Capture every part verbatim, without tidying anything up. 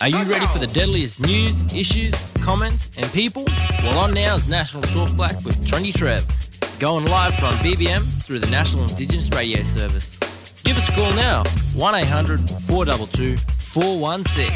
Are you ready for the deadliest news, issues, comments and people? Well, on now is National Talk Black with Trendy Trev, going live from B B M through the National Indigenous Radio Service. Give us a call now, one eight hundred four two two four one six.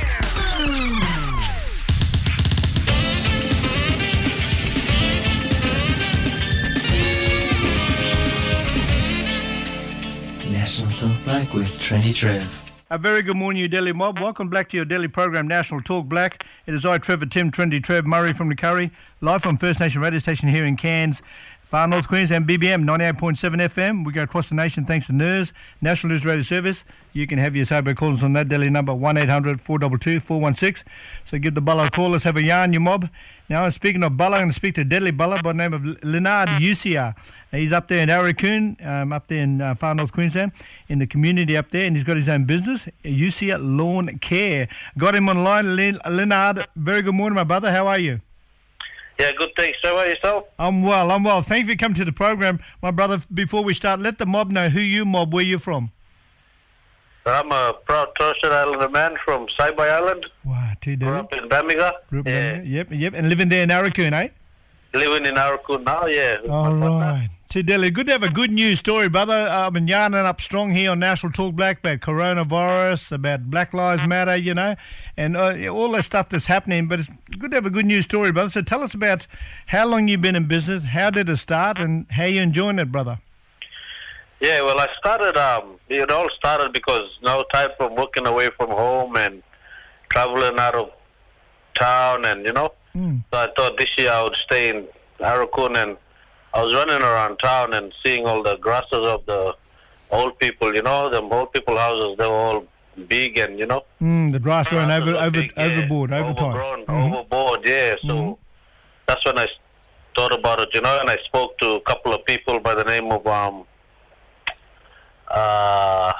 National Talk Black with Trendy Trev. A very good morning, you Delhi mob. Welcome back to your daily program, National Talk Black. It is I, Trevor Tim, Trendy Trev, Murray from the Curry, live from First Nation radio station here in Cairns, Far North Queensland, B B M ninety-eight point seven F M. We go across the nation thanks to N I R S, National News Radio Service. You can have your sober calls on that daily number, one eight hundred four two two four one six. So give the Bala a call. Let's have a yarn, you mob. Now, speaking of Bala, I'm going to speak to Deadly Bala by the name of Leonard Usia. He's up there in Aurukun, um, up there in uh, Far North Queensland, in the community up there, and he's got his own business, Usia Lawn Care. Got him online, Le- Leonard. Very good morning, my brother. How are you? Yeah, good, thanks. How about yourself? I'm well, I'm well. Thank you for coming to the program, my brother. Before we start, let the mob know who you mob, where you're from. I'm a proud Torres Strait Islander man from Saibai Island. Wow, too Grew up in Bamiga. Grew up in yeah. Bamiga. Yep, yep. And living there in Aurukun, eh? Living in Aurukun now, yeah. All right. Too Delhi. Good to have a good news story, brother. I've been yarning up strong here on National Talk Black about coronavirus, about Black Lives Matter, you know, and uh, all that stuff that's happening. But it's good to have a good news story, brother. So tell us about how long you've been in business, how did it start, and how you enjoying it, brother. Yeah, well, I started, um, it all started because no time from working away from home and traveling out of town and, you know. Mm. So I thought this year I would stay in Aurukun, and I was running around town and seeing all the grasses of the old people, you know, the old people houses, they were all big and, you know. Mm, the grass growing over, over, big, overboard, yeah, over time. Overgrown, mm-hmm. Overboard, yeah. So mm-hmm. that's when I thought about it, you know, and I spoke to a couple of people by the name of, um, uh,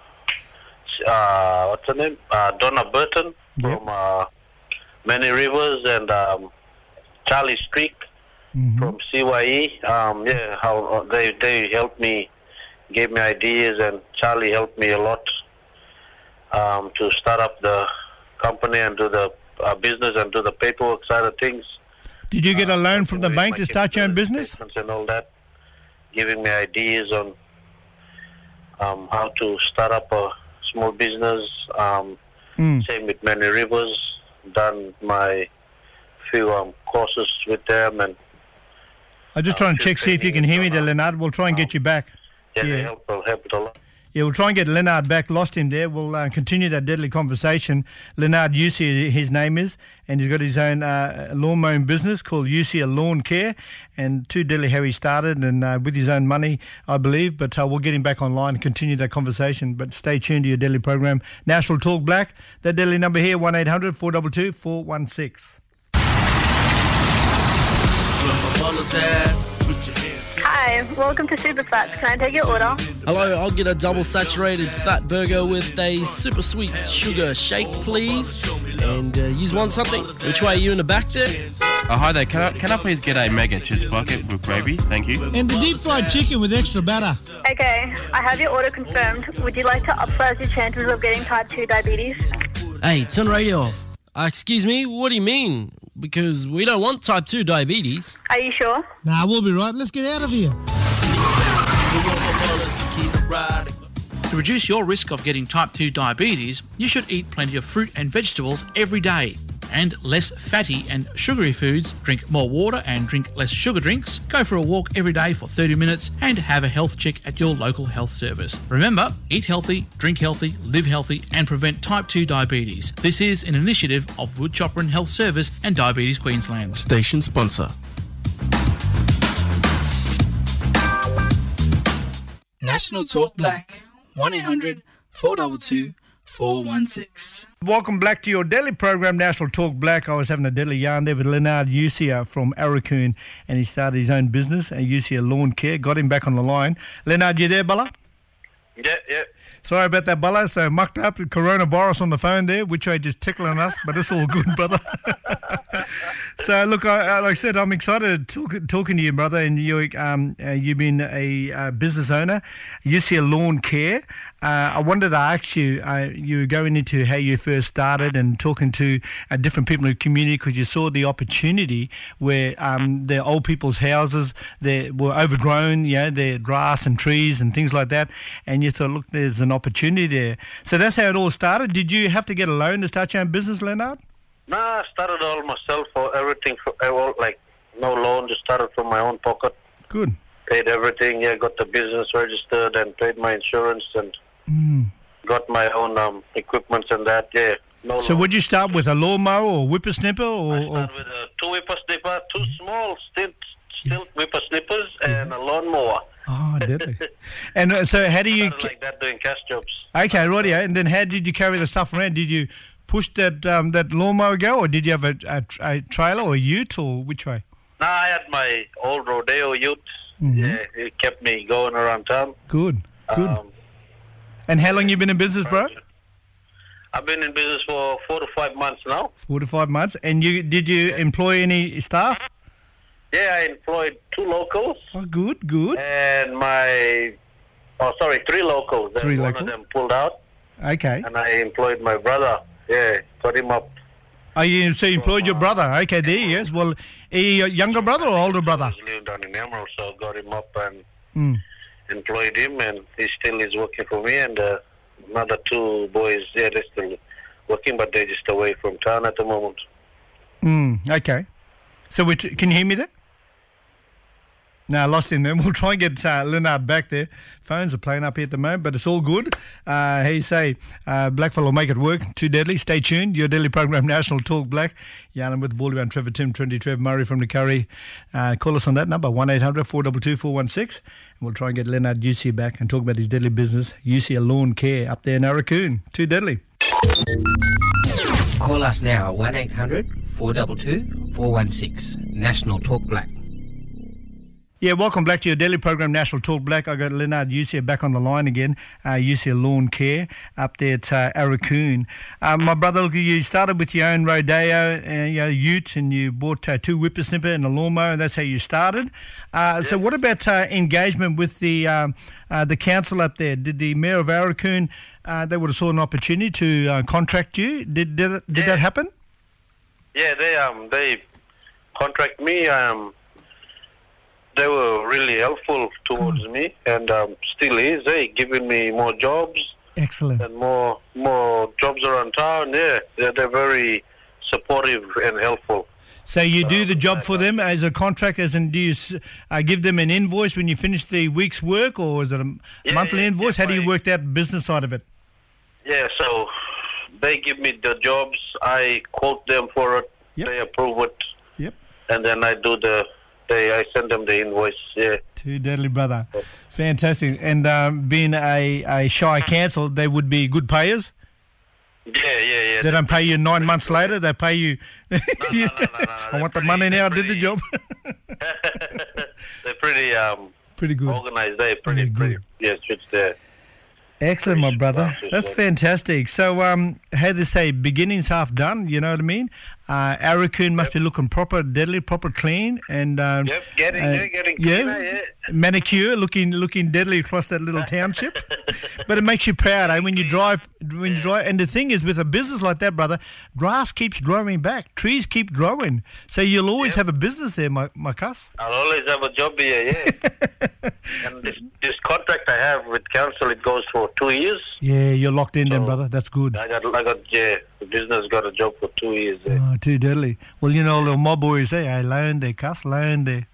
uh, what's her name? Uh, Donna Burton yep. from uh, Many Rivers and um, Charlie Streak. Mm-hmm. From C Y E, um, yeah, how uh, they they helped me, gave me ideas, and Charlie helped me a lot um, to start up the company and do the uh, business and do the paperwork side of things. Did you get a loan uh, from the bank to start your own business? And all that, giving me ideas on um, how to start up a small business. Um, mm. Same with Many Rivers, done my few um, courses with them and. I'm just trying to check, see if you can hear me there, Leonard. We'll try and get you back. Yeah, yeah. Help, will help it a lot. Yeah, we'll try and get Leonard back. Lost him there. We'll uh, continue that deadly conversation. Leonard Usia, his name is, and he's got his own uh, lawn mowing business called Usia Lawn Care, and too deadly how he started, and uh, with his own money, I believe. But uh, we'll get him back online and continue that conversation. But stay tuned to your deadly program, National Talk Black. That deadly number here, one eight hundred four two two four one six. Hi, welcome to Super Fats. Can I take your order? Hello, I'll get a double saturated fat burger with a super sweet sugar shake, please. And uh, you want something? Which way are you in the back there? Oh, hi there. Can I, can I please get a mega cheese bucket with gravy? Thank you. And the deep fried chicken with extra batter. Okay, I have your order confirmed. Would you like to upsize your chances of getting type two diabetes? Hey, turn the radio off. Uh, excuse me, what do you mean? Because we don't want type two diabetes. Are you sure? Nah, we'll be right. Let's get out of here. To reduce your risk of getting type two diabetes, you should eat plenty of fruit and vegetables every day. And less fatty and sugary foods, drink more water and drink less sugar drinks, go for a walk every day for thirty minutes and have a health check at your local health service. Remember, eat healthy, drink healthy, live healthy and prevent type two diabetes. This is an initiative of Woodchopper Health Service and Diabetes Queensland. Station sponsor. National Talk Black, one eight hundred four two two four one six. Welcome back to your daily program, National Talk Black. I was having a deadly yarn there with Leonard Usia from Aurukun, and he started his own business, Usia Lawn Care. Got him back on the line. Leonard, you there, Bala? Yeah, yeah. Sorry about that, Bala. So mucked up with coronavirus on the phone there, which I just tickling us, but it's all good, brother. So look, I, I- like I said, I'm excited to talk, talking to you, brother. And you, um, uh, you've been a uh, business owner. You see a lawn care. Uh, I wanted to ask you. Uh, you were going into how you first started and talking to uh, different people in the community because you saw the opportunity where um, the old people's houses they were overgrown. You know, their grass and trees and things like that. And you thought, look, there's an opportunity there. So that's how it all started. Did you have to get a loan to start your own business, Leonard? Nah, I started all myself for everything, for, I all, like no loan, just started from my own pocket. Good. Paid everything, yeah, got the business registered and paid my insurance and Mm. got my own um, equipment and that, yeah. No So loan. would you start with a lawnmower or whippersnipper or, I or started with uh, two whippersnipper, two small stilt, stilt whippersnippers and a lawnmower. oh, deadly. And uh, so how do you Started like that doing cash jobs. okay, rightio. And then how did you carry the stuff around? Did you push that um, that lawnmower go, or did you have a, a, a trailer or a ute, or which way? Nah, I had my old rodeo ute. Mhm. Yeah, it kept me going around town. Good, good. Um, And how long you been in business, bro? I've been in business for four to five months now. Four to five months. And you did you employ any staff? Yeah, I employed two locals Oh, good, good. and my, oh sorry, three locals. And Three one locals. of them pulled out, Okay. and I employed my brother. Yeah, got him up. Oh, you so you employed your brother? Okay, there he is. Well, are you a younger brother or older brother? He's living down in Emerald, so got him up and Mm. employed him, and he still is working for me. And uh, another two boys, yeah, they're still working, but they're just away from town at the moment. Mm, okay. So we t- can you hear me there? No, I lost him there. We'll try and get uh, Leonard back there. Phones are playing up here at the moment, but it's all good. Uh, how you say, uh, Blackfell will make it work. Too deadly. Stay tuned. Your daily program, National Talk Black. Yarn with Baldy and Trevor, Tim, Trinity, Trev, Murray from the Curry. Uh, call us on that number, one eight hundred four two two four one six. And we'll try and get Leonard Juicy back and talk about his deadly business, U C L Lawn Care, up there in Arakoon. Too deadly. Call us now, one eight hundred four two two four one six. National Talk Black. Yeah, welcome back to your daily program, National Talk Black. I got Leonard Usia back on the line again, uh, Usia Lawn Care up there at uh, Arakoon. Um, my brother, look, you started with your own rodeo, uh, you know, ute, and you bought uh, two whippersnipper and a lawnmower, and that's how you started. Uh, So what about uh, engagement with the um, uh, the council up there? Did the Mayor of Arakoon, uh, they would have saw an opportunity to uh, contract you? Did did, it, did Yeah. that happen? Yeah, they um they contract me. Um, they were really helpful towards me, and um, still is. They giving me more jobs Excellent. and more more jobs around town. Yeah, they're, they're very supportive and helpful. So you do the job for them as a contract, as in do you s- uh, give them an invoice when you finish the week's work, or is it a m- Yeah, monthly yeah, invoice? yeah, How do you my- work that business side of it? Yeah, so they give me the jobs. I quote them for it. Yep. They approve it, Yep. and then I do the. They I send them the invoice. Yeah. Too deadly, brother. Fantastic. And um, being a, a shy council, they would be good payers. Yeah, yeah, yeah. They don't pay you nine months later. They pay you. no, no, no, no, I they're want the pretty- money now. I they're did the pretty- job. They're pretty um Pretty good. organized. They're pretty, Yeah, good. pretty. Yes, it's there. Excellent, my brother. Well, That's well. fantastic. So, um, how they say, beginning's half done. You know what I mean? Uh, Arakoon must be looking proper, deadly, proper clean, and um, Yep, getting uh, yeah, getting yeah, cleaner, yeah. manicure, looking looking deadly across that little township. But it makes you proud, eh? When you drive, when you drive. And the thing is, with a business like that, brother, grass keeps growing back, trees keep growing, so you'll always Yep. have a business there, my my cuss. I'll always have a job here, yeah. And this this contract I have with council, it goes for two years. Yeah, you're locked in, then, So- brother. That's good. I got I got yeah, the business got a job for two years. Yeah. Oh, too deadly. Well, you know, little mob boys say, I learned there, cuss, learned there.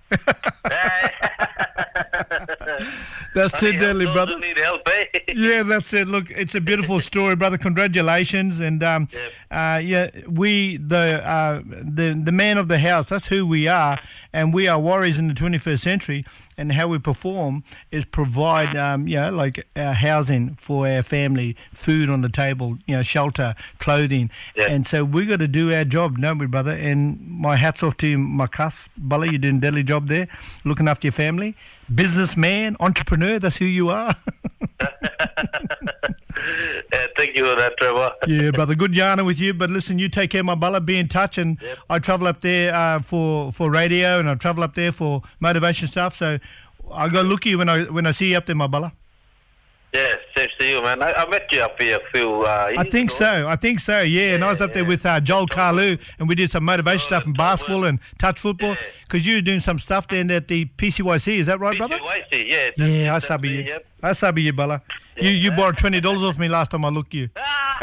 That's too Honey, deadly, those brother. who need help, eh? Yeah, that's it. Look, it's a beautiful story, brother. Congratulations, and um, uh, yeah, we the uh, the the man of the house. That's who we are, and we are warriors in the twenty-first century. And how we perform is provide, um, you know, like uh, housing for our family, food on the table, you know, shelter, clothing, Yeah. and so we got to do our job, don't we, brother? And my hats off to you, my cuss, Bully. You're doing a deadly job there, looking after your family. Businessman, entrepreneur, that's who you are. Yeah, thank you for that, Trevor. Yeah, brother. Good yarning with you. But listen, you take care, my brother. Be in touch. And Yep. I travel up there uh, for, for radio, and I travel up there for motivation stuff. So I go look at you when I when I see you up there, my brother. Yeah, same to you, man. I, I met you up here a few uh, I years think ago. so. I think so. Yeah, and I was up there yeah. with uh, Joel Carlu, and we did some motivation stuff in basketball and touch football. Yeah. Because you were doing some stuff down at the P C Y C. Is that right, brother? P C Y C, yeah. that's- Yeah, I that's sabi it, you. Yep. I sabi you, brother. You you borrowed twenty dollars off me last time I looked you.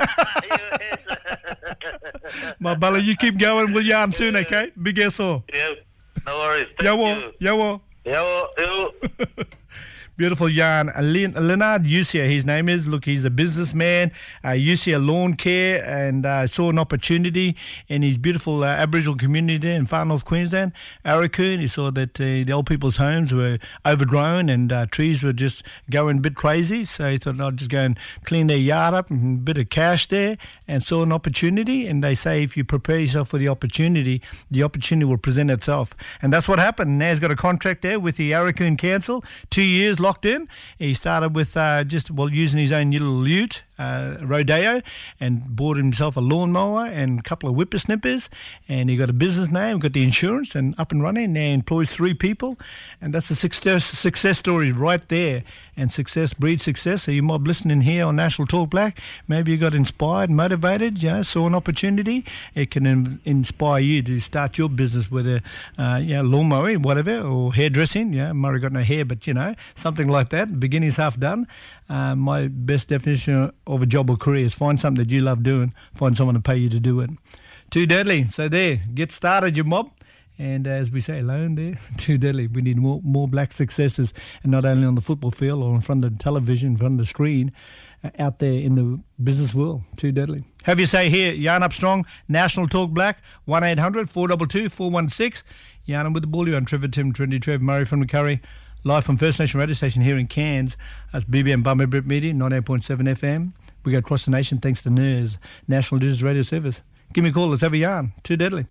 My brother, you keep going. We'll yarn soon, okay? Big S O. Yep. No worries. Thank Yawo, you. yawo. Yawo, yawo. Beautiful yarn. Lin- Leonard Usia, his name is. Look, he's a businessman. Uh, Usia Lawn Care, and uh, saw an opportunity in his beautiful uh, Aboriginal community there in far north Queensland, Arakoon. He saw that uh, the old people's homes were overgrown and uh, trees were just going a bit crazy. So he thought, I'll just go and clean their yard up and a bit of cash there, and saw an opportunity. And they say if you prepare yourself for the opportunity, the opportunity will present itself. And that's what happened. Now he's got a contract there with the Arakoon Council, two years locked in. He started with uh, just, well, using his own little ute, uh, Rodeo, and bought himself a lawnmower and a couple of whippersnippers, and he got a business name, got the insurance, and up and running. Now he employs three people, and that's a success success story right there. And success breeds success. So you might be listening here on National Talk Black. Maybe you got inspired, motivated, you know, saw an opportunity. It can in- inspire you to start your business with a, uh, you know, lawn mowing, whatever, or hairdressing. Yeah, Murray got no hair, but, you know, something like that. Beginning's half done. Uh, my best definition of a job or career is find something that you love doing, find someone to pay you to do it. Too deadly. So there, get started, your mob. And as we say, alone there, too deadly. We need more more black successes, and not only on the football field or in front of the television, in front of the screen, uh, out there in the business world. Too deadly. Have you say here, Yarn Up Strong, National Talk Black, one eight hundred four two two four one six. Yarn with the Bully on Trevor, Tim, Trendy Trev, Murray from the Curry, live from First Nation radio station here in Cairns. That's B B M Bummer Brit Media, ninety-eight point seven F M. We go across the nation thanks to N E R S, National Indigenous Radio Service. Give me a call, let's have a yarn. Too deadly.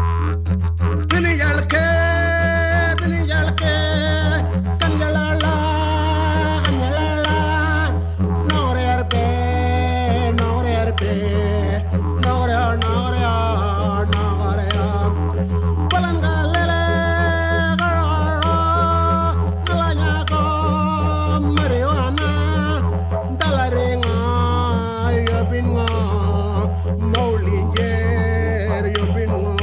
Bini yalke, bini yalke, kanjalala, kanjalala, nore arpe, nore arpe, nore nore nore, palangalele, garo, nalanyako, marijuana, dalaringa, yobinga, maulinger, yobinga.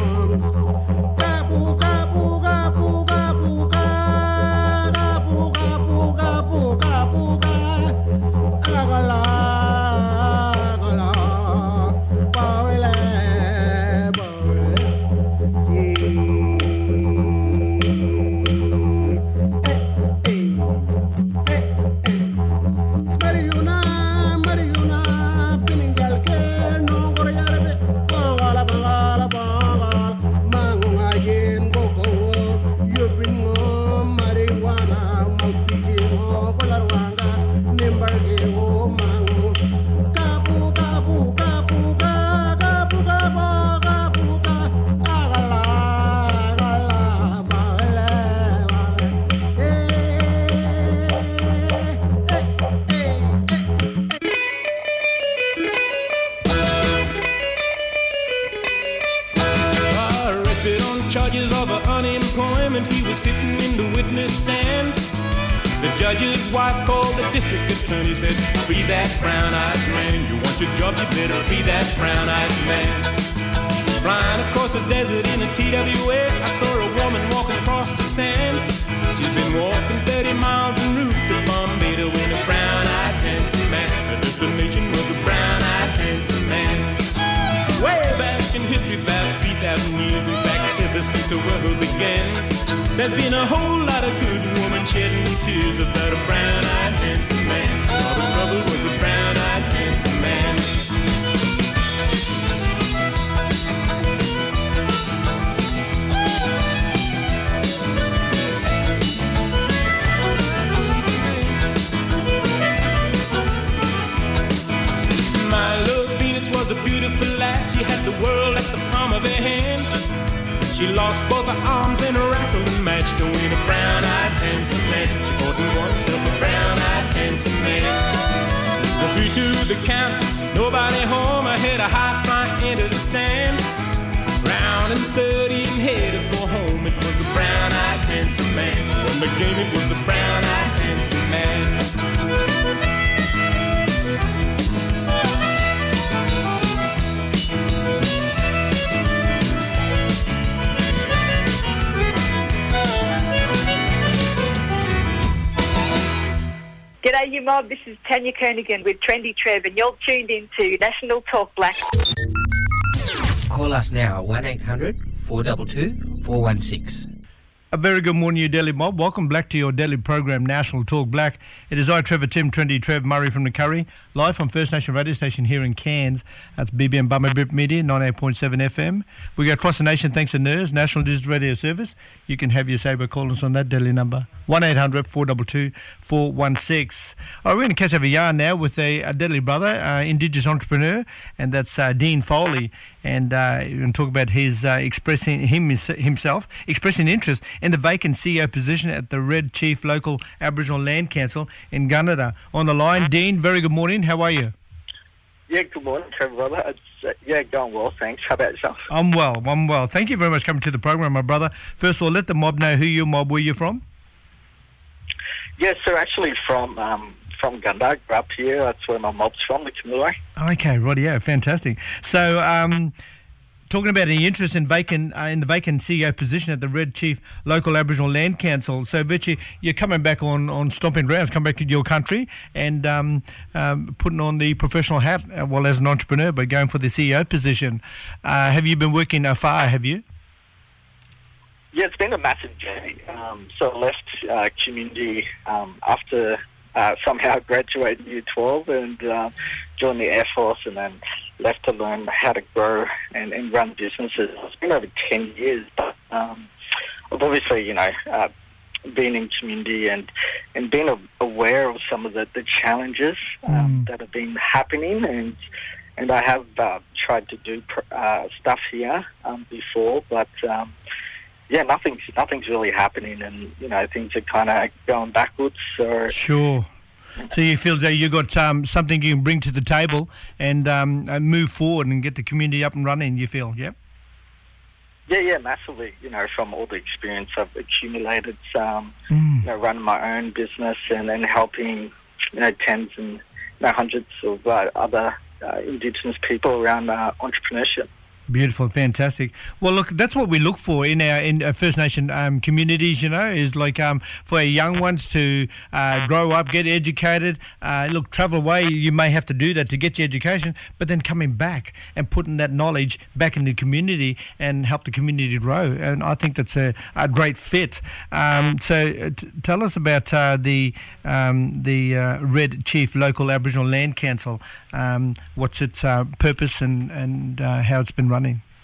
Charges of unemployment, he was sitting in the witness stand. The judge's wife called the district attorney, said, free that brown-eyed man. You want your job, you better free that brown-eyed man. Flying across the desert in a T W A, I saw a woman walking across the sand. She's been walking thirty miles en route to Bombay to win a brown-eyed handsome man. Her destination was a brown-eyed handsome man. Way back in history, about three thousand years, in fact, ever since the world began, there's been a whole lot of good women shedding tears about a brown-eyed handsome man. All the trouble was a brown-eyed handsome man. Milo Venus was a beautiful lass. She had the world at the palm of her hand. She lost both her arms in a wrestling match to win a brown-eyed handsome man. She ordered oneself a brown-eyed handsome man. The three to the count, Nobody home, I had a high fly into the stand. Round and third, even headed for home. It was a brown-eyed handsome man. Won the game, it was a brown-eyed handsome man. G'day, you mob. This is Tanya Kernigan with Trendy Trev, and you're tuned in to National Talk Black. Call us now, one eight hundred four two two four one six. A very good morning, you Daily Mob. Welcome back to your daily program, National Talk Black. It is I, Trevor Tim, Trendy Trev, Murray from the Curry, live from First Nation Radio Station here in Cairns. That's B B M Bummer Bip Media, ninety-eight point seven F M. We go across the nation thanks to N E R S, National Digital Radio Service. You can have your say by calling us on that daily number, one eight hundred four two two four one six. All right, we're going to catch up a yarn now with a, a deadly brother, uh, Indigenous entrepreneur, and that's uh, Dean Foley. And uh, we're going to talk about his uh, expressing him himself, expressing interest in the vacant C E O position at the Red Chief Local Aboriginal Land Council in Gunnedah. On the line, Dean, very good morning. How are you? Yeah, good morning, Trevor, brother. It's, uh, yeah, going well, thanks. How about yourself? I'm well, I'm well. Thank you very much for coming to the program, my brother. First of all, let the mob know who your mob, where you're from. Yeah, so actually from um, from Gunnedah, grew up here. That's where my mob's from, the Camilleri. Okay, rightio, fantastic. So, um, talking about any interest in vacant uh, in the vacant C E O position at the Red Chief Local Aboriginal Land Council. So, virtually, you're coming back on, on stomping grounds, come back to your country and um, um, putting on the professional hat, uh, well, as an entrepreneur, but going for the C E O position. Uh, have you been working afar, have you? Yeah, it's been a massive journey. Um, so I left uh, community um, after uh, somehow graduated year twelve and uh, joined the Air Force, and then left to learn how to grow and, and run businesses. It's been over ten years, but um, I've obviously, you know, uh, been in community and, and been a, aware of some of the, the challenges um, mm. that have been happening, and and I have uh, tried to do pr- uh, stuff here um, before, but um, yeah, nothing's nothing's really happening, and you know things are kind of going backwards. So sure. So you feel that you got um, something you can bring to the table and, um, and move forward and get the community up and running. You feel, yeah? Yeah, yeah, massively. You know, from all the experience I've accumulated, um, mm. you know, running my own business and then helping, you know, tens and you know, hundreds of uh, other uh, Indigenous people around uh, entrepreneurship. Beautiful, fantastic. Well, look, that's what we look for in our in our First Nation um, communities. You know, is like um, for our young ones to uh, grow up, get educated. Uh, look, travel away. You may have to do that to get your education, but then coming back and putting that knowledge back in the community and help the community grow. And I think that's a, a great fit. Um, so, uh, t- tell us about uh, the um, the uh, Red Chief Local Aboriginal Land Council. Um, what's its uh, purpose and and uh, how it's been run?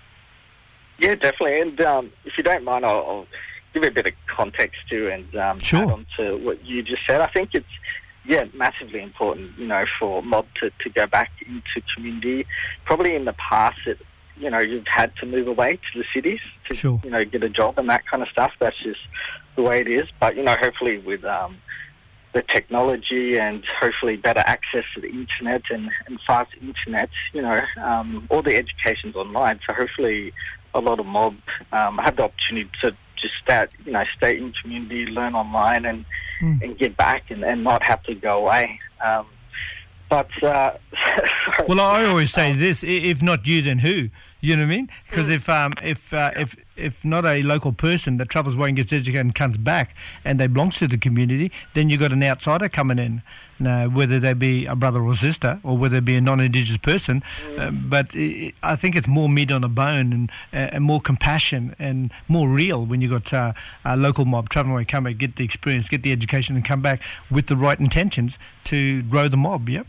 Yeah, definitely. And um, if you don't mind, I'll, I'll give you a bit of context too, and um, sure. add on to what you just said. I think it's yeah massively important, you know, for mob to, to go back into community. Probably in the past, it, you know, you've had to move away to the cities to sure. you know get a job and that kind of stuff. That's just the way it is. But you know, hopefully with um, the technology and hopefully better access to the internet and, and fast internet, you know, um, all the education's online. So hopefully a lot of mob um, have the opportunity to just start, you know, stay in community, learn online and, mm. and get back and, and not have to go away. Um, but, uh, well, I always say this, if not you, then who? You know what I mean? Because if um if uh, if if not a local person that travels away and gets educated and comes back and they belongs to the community, then you've got an outsider coming in. Now, whether they be a brother or sister or whether they be a non-Indigenous person, mm. uh, but it, I think it's more meat on the bone and uh, and more compassion and more real when you got uh, a local mob traveling away, come back, get the experience, get the education, and come back with the right intentions to grow the mob. Yep.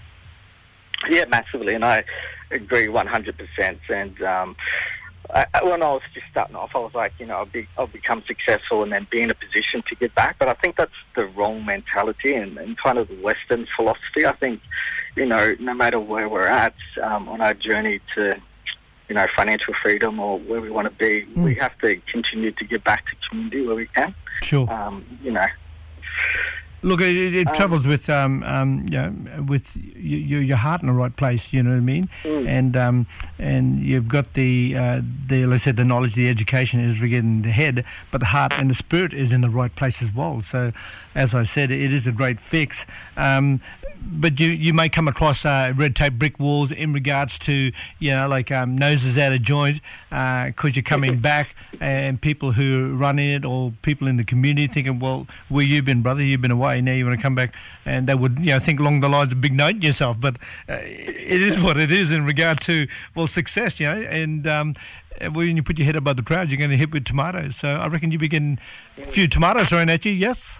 Yeah, massively, and I agree one hundred percent. And um, I, when I was just starting off, I was like, you know, I'll, be, I'll become successful and then be in a position to get back. But I think that's the wrong mentality and, and kind of the Western philosophy. I think, you know, no matter where we're at um, on our journey to, you know, financial freedom or where we want to be, mm. we have to continue to get back to community where we can. Sure. Um, you know. Look, it, it, it Um, travels with um, um, you know, with your, your heart in the right place. You know what I mean? Mm. And um, and you've got the uh, the let's say the knowledge, the education is in the head, but the heart and the spirit is in the right place as well. So, as I said, it is a great fix. Um, but you, you may come across uh, red tape brick walls in regards to, you know, like um, noses out of joint because you're coming back, and people who run in it or people in the community thinking, well, where you been, brother? You've been away. Now you want to come back, and they would, you know, think along the lines of big note yourself. But uh, it is what it is in regard to, well, success, you know, and um, when you put your head above the crowd, you're going to hit with tomatoes. So I reckon you'll be getting a few tomatoes thrown at you, yes?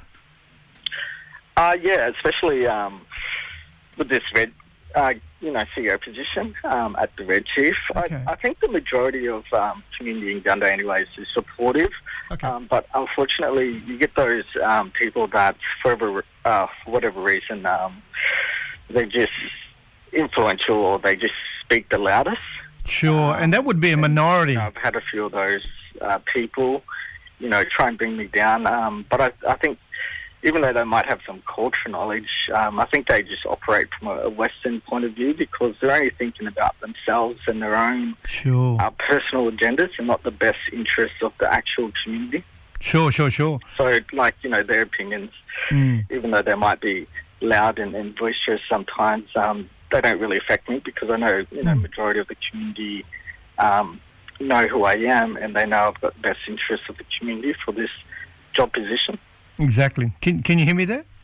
Uh, yeah, especially um, with this red, uh, you know, C E O position um, at the Red Chief. Okay. I, I think the majority of um, community in Gundah anyways is supportive. Okay. Um, but unfortunately, you get those um, people that, for whatever, uh, for whatever reason, um, they're just influential or they just speak the loudest. Sure, and that would be a minority. I've had a few of those uh, people, you know, try and bring me down. Um, but I, I think even though they might have some cultural knowledge, um, I think they just operate from a, a Western point of view because they're only thinking about themselves and their own Sure. uh, personal agendas and not the best interests of the actual community. Sure, sure, sure. So, like, you know, their opinions, Mm. even though they might be loud and, and boisterous sometimes, um, they don't really affect me because I know, you know, majority of the community um, know who I am and they know I've got the best interests of the community for this job position. Exactly. Can Can you hear me there?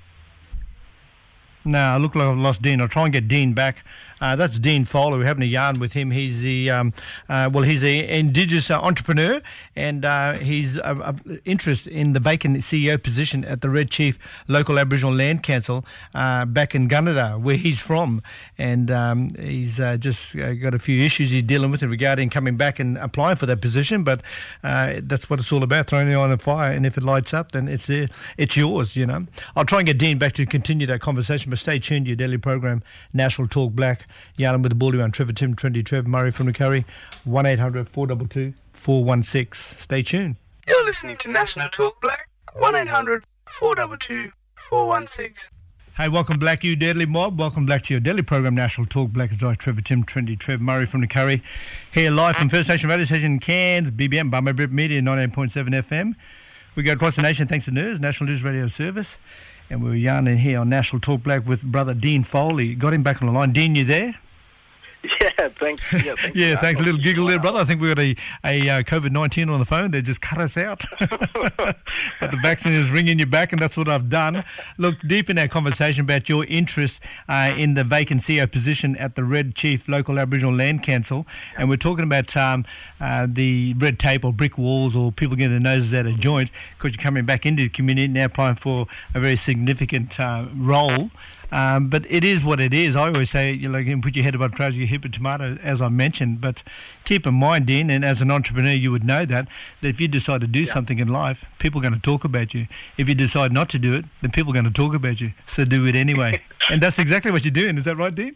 No, I look like I've lost Dean. I'll try and get Dean back. Uh, that's Dean Fowler. We're having a yarn with him. He's the um, uh, well, he's an Indigenous uh, entrepreneur, and uh, he's uh, uh, interest in the vacant C E O position at the Red Chief Local Aboriginal Land Council uh, back in Gunnedah, where he's from, and um, he's uh, just uh, got a few issues he's dealing with regarding coming back and applying for that position. But uh, that's what it's all about: throwing it on the fire, and if it lights up, then it's uh, it's yours. You know. I'll try and get Dean back to continue that conversation, but stay tuned to your daily program, National Talk Black. Yarn with the Baldy One, Trevor Tim, Trendy Trev, Murray from the Curry, one eight hundred four two two four one six. Stay tuned. You're listening to National Talk Black, one eight hundred four two two four one six. Hey, welcome back, you deadly mob. Welcome back to your daily program, National Talk Black. It's I, Trevor Tim, Trendy Trev, Murray from the Curry. Here live from First Nation Radio Station in Cairns, B B M, Bummer Brit Media, ninety-eight point seven F M. We go across the nation thanks to N E R S, National News Radio Service. And we're yarning here on National Talk Black with brother Dean Foley. Got him back on the line. Dean, you there? Yeah, thanks. Yeah, thanks, yeah, for thanks. A that. little giggle there, brother. I think we've got a, a uh, COVID nineteen on the phone. They just cut us out. But the vaccine is ringing you back, and that's what I've done. Look, deep in our conversation about your interest uh, in the vacant C E O position at the Red Chief Local Aboriginal Land Council, and we're talking about um, uh, the red tape or brick walls or people getting their noses out of joint because you're coming back into the community now applying for a very significant uh, role. Um, but it is what it is. I always say, you know, you can put your head above trousers, you hip a tomato, as I mentioned. But keep in mind, Dean, and as an entrepreneur, you would know that, that if you decide to do yeah. something in life, people are going to talk about you. If you decide not to do it, then people are going to talk about you. So do it anyway. And that's exactly what you're doing. Is that right, Dean?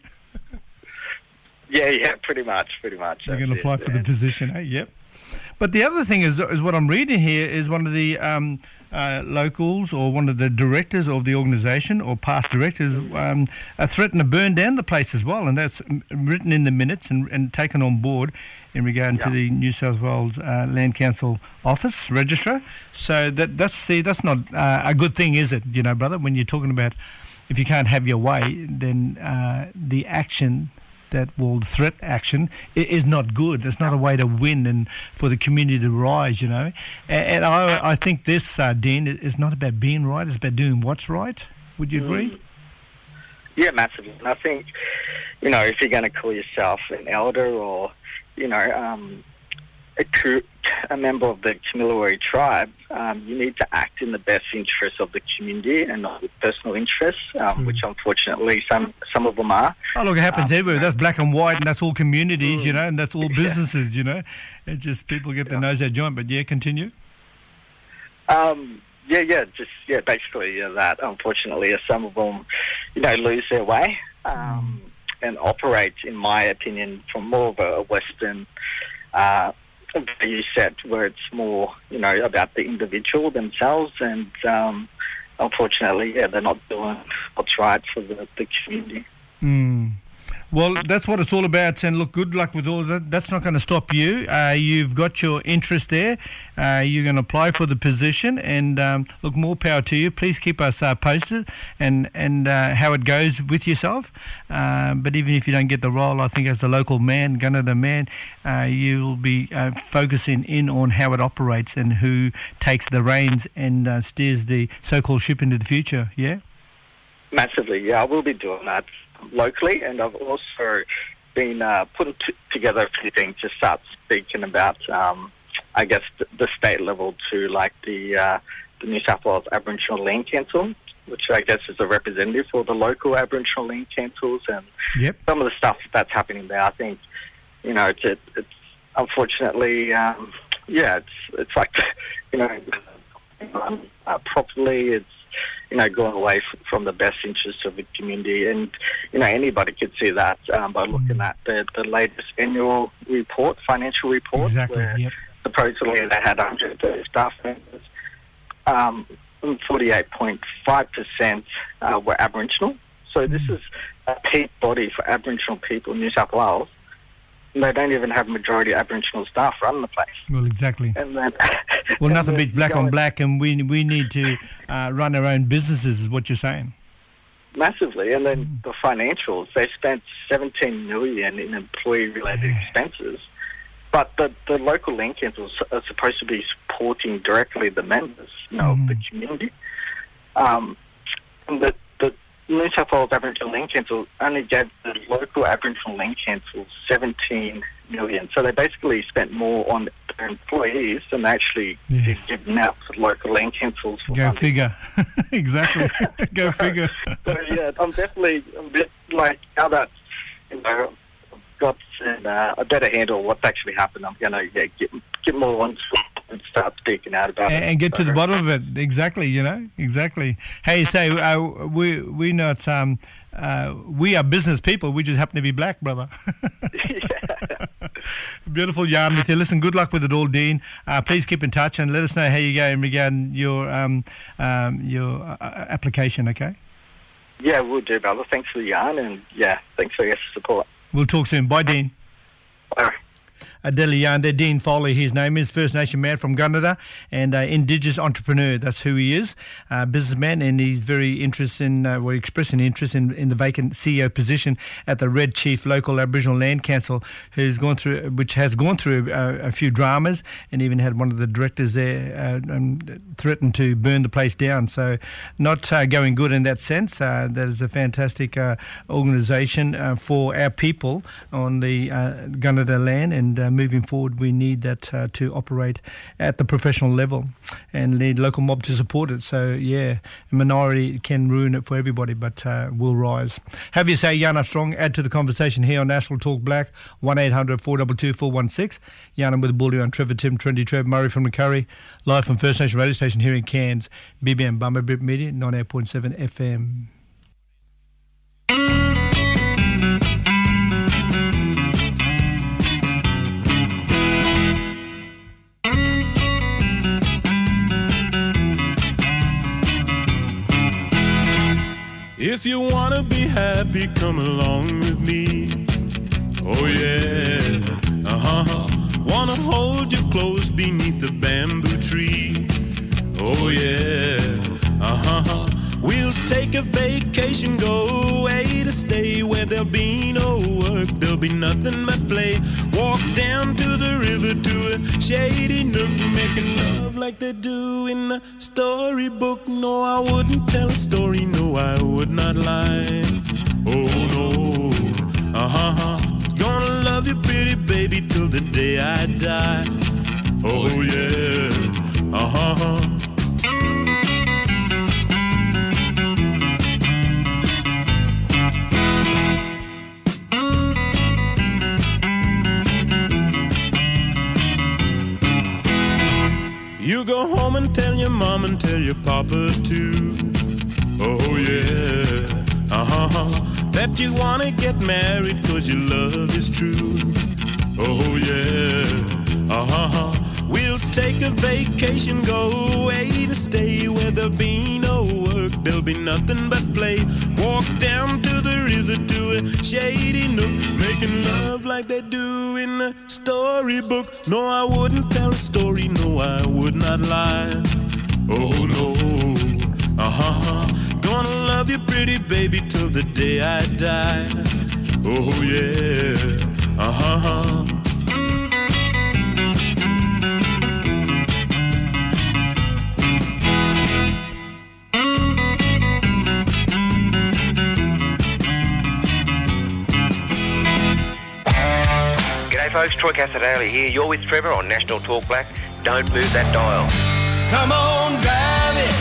Yeah, yeah, pretty much, pretty much. You're going to apply it, for yeah. the position, eh? Yep. But the other thing is, is what I'm reading here is one of the um, uh, locals or one of the directors of the organisation or past directors um, are threatened to burn down the place as well, and that's written in the minutes and, and taken on board in regard yeah. to the New South Wales uh, Land Council office registrar. So that that's see that's not uh, a good thing, is it? You know, brother, when you're talking about if you can't have your way, then uh, the action that will threat action is not good. It's not a way to win and for the community to rise, you know. And, and I, I think this, uh, Dean, is not about being right. It's about doing what's right. Would you agree? Mm. Yeah, massively. And I think, you know, if you're going to call yourself an elder or, you know, um, a, true, a member of the Kamilaroi tribe, um, you need to act in the best interests of the community and not with personal interests, um, which unfortunately some some of them are. Oh, look, it happens um, everywhere. That's black and white, and that's all communities, mm, you know, and that's all businesses, yeah. you know. It's just people get their yeah. nose out joint. But yeah, continue. Um, yeah, yeah, just yeah, basically yeah, that. Unfortunately, some of them, you know, lose their way um, mm. and operate, in my opinion, from more of a Western Uh, value set where it's more, you know, about the individual themselves and, um, unfortunately, yeah, they're not doing what's right for the, the community. Mm. Well, that's what it's all about. And look, good luck with all that. That's not going to stop you. Uh, you've got your interest there. Uh, you're going to apply for the position. And um, look, more power to you. Please keep us uh, posted and, and uh, how it goes with yourself. Uh, but even if you don't get the role, I think as the local man, Gunnedah man, uh, you'll be uh, focusing in on how it operates and who takes the reins and uh, steers the so-called ship into the future. Yeah? Massively, yeah. I will be doing that locally, and I've also been uh, putting t- together a few things to start speaking about, um, I guess, the, the state level to like the, uh, the New South Wales Aboriginal Land Council, which I guess is a representative for the local Aboriginal land councils, and yep. some of the stuff that's happening there. I think, you know, it's, it, it's unfortunately, um, yeah, it's it's like, you know, uh, properly, it's, you know, going away f- from the best interests of the community. And, you know, anybody could see that um, by looking at the, the latest annual report, financial report, exactly, where yep. supposedly they had one hundred thirty staff members. Um, forty-eight point five percent uh, were Aboriginal. So this is a peak body for Aboriginal people in New South Wales. And they don't even have majority Aboriginal staff running the place. Well, exactly. And then, well, and nothing beats black going, on black, and we we need to uh, run our own businesses, is what you're saying. Massively. And then mm. the financials, they spent seventeen million dollars in employee-related yeah. expenses. But the, the local land councils are supposed to be supporting directly the members, you know, mm. the community. Um, and the, the New South Wales Aboriginal Land Council only gave the local Aboriginal Land Council seventeen million dollars. So they basically spent more on their employees than they actually yes. giving out to local land councils. For Go money. figure. Exactly. Go figure. So, yeah, I'm definitely a bit like how that, you know, got uh, a better handle on what's actually happened. I'm going to yeah, get get more on and start speaking out about and, it. And get so, to the bottom of it. Exactly, you know, exactly. Hey, so uh, we we not um uh, we are business people. We just happen to be black, brother. Beautiful yarn with you. Listen, good luck with it all, Dean. Uh, please keep in touch and let us know how you go in regarding your um um your uh, application. Okay. Yeah, we'll do, brother. Thanks for the yarn, and yeah, thanks for your support. We'll talk soon. Bye, Dean. Bye. Adele Yande, Dean Foley, his name is, First Nation man from Gunnedah, and uh, Indigenous entrepreneur. That's who he is, uh, businessman, and he's very interested in, uh, well, expressing interest in, in the vacant C E O position at the Red Chief Local Aboriginal Land Council, who's gone through, which has gone through uh, a few dramas, and even had one of the directors there uh, um, threaten to burn the place down. So, not uh, going good in that sense. Uh, that is a fantastic uh, organisation uh, for our people on the uh, Gunnedah land, and uh, moving forward, we need that uh, to operate at the professional level, and need local mob to support it. So, yeah, a minority can ruin it for everybody, but uh, will rise. Have you say, Yana Strong, add to the conversation here on National Talk Black, one eight hundred four two two four one six. Yana with the Bully on Trevor, Tim, Trendy, Trev, Murray from the Curry, live from First Nation Radio Station here in Cairns, B B M, Bummer Brit Media, ninety-eight point seven F M. If you wanna be happy, come along with me. Oh yeah, uh-huh. Wanna hold you close beneath the bamboo tree. Oh yeah, uh-huh. We'll take a vacation, go away to stay where there'll be no work, there'll be nothing but play. Walk down to the river to a shady nook, making love like they do in the storybook. No, I wouldn't tell a story, no, I would not lie. Oh no, uh-huh. Gonna love you, pretty baby, till the day I die. Oh yeah, uh-huh. You go home and tell your mom and tell your papa too. Oh yeah, uh-huh. That you wanna get married cause your love is true. Oh yeah, uh-huh. We'll take a vacation, go away to stay where there'll be no work, there'll be nothing but play. Walk down to the river to a shady nook, making love like they do in the storybook. No, I wouldn't tell a story, no, I would not lie. Oh no, uh-huh, gonna love you pretty baby till the day I die. Oh yeah, uh-huh. G'day folks, Troy Casadale here. You're with Trevor on National Talk Black. Don't move that dial. Come on, drive it.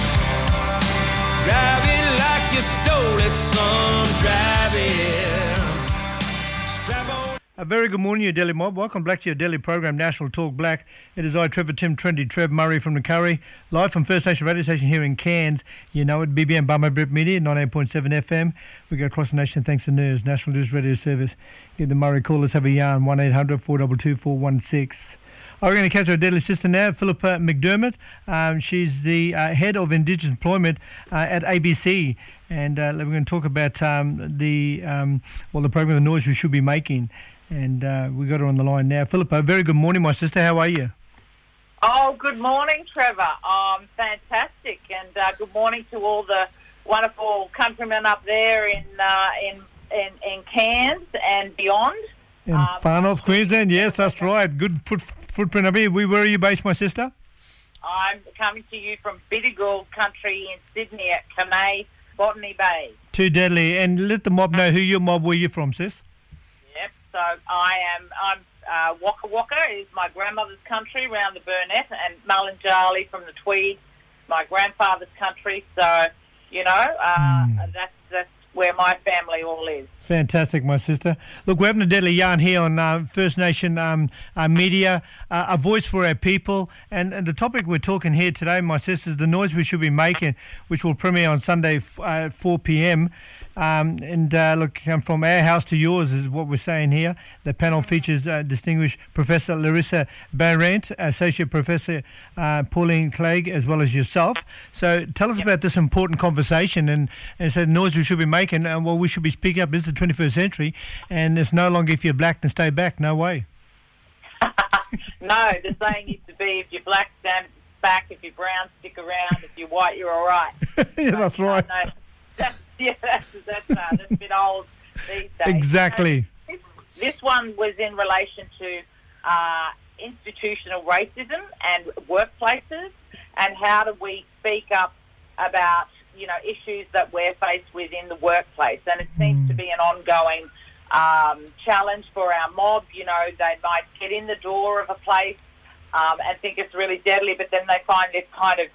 Drive it like you stole it, son. Drive it. Strap on. A very good morning, your Delhi mob. Welcome back to your daily program, National Talk Black. It is I, Trevor, Tim, Trendy, Trev, Murray from the Curry, live from First Nation Radio Station here in Cairns. You know it, B B M, Barma Brit Media, ninety-eight point seven F M. We go across the nation thanks to N I R S, National News Radio Service. Give the Murray call, let's have a yarn, one eight hundred four two two four one six. Oh, we're going to catch our deadly sister now, Philippa McDermott. Um, she's the uh, head of Indigenous Employment uh, at A B C. And uh, we're going to talk about um, the, um, well, the program, the noise we should be making. And uh, we got her on the line now. Philippa, very good morning, my sister. How are you? Oh, good morning, Trevor. Um, fantastic. And uh, good morning to all the wonderful countrymen up there in uh, in, in, in Cairns and beyond. In um, Far North Queensland, yes, that's right. Good foot, footprint up here. Where are you based, my sister? I'm coming to you from Biddigal country in Sydney at Canay, Botany Bay. Too deadly. And let the mob know who your mob were you from, sis. Yep, so I am, I'm uh, Waka Waka is my grandmother's country around the Burnett, and Mullinjali from the Tweed, my grandfather's country. So, you know, uh, mm. that's, that's where my family all is. Fantastic, my sister. Look, we're having a deadly yarn here on uh, First Nation um, uh, media, uh, a voice for our people. And, and the topic we're talking here today, my sister, is the noise we should be making, which will premiere on Sunday uh, at four p.m. Um, and uh, look, um, from our house to yours is what we're saying here. The panel features uh, distinguished Professor Larissa Barrett, Associate Professor uh, Pauline Clegg, as well as yourself. So tell us yep. about this important conversation and, and so the noise we should be making. Uh, well, we should be speaking up. This is the twenty-first century, and it's no longer if you're black, then stay back. No way. No, the saying used to be if you're black, stand back. If you're brown, stick around. If you're white, you're all right. Yeah, so, that's right. No, that's, yeah, that's, that's, uh, that's a bit old these days. Exactly. So, this, this one was in relation to uh, institutional racism and workplaces, and how do we speak up about, you know, issues that we're faced with in the workplace. And it seems mm. to be an ongoing um, challenge for our mob. You know, they might get in the door of a place um, and think it's really deadly, but then they find this kind of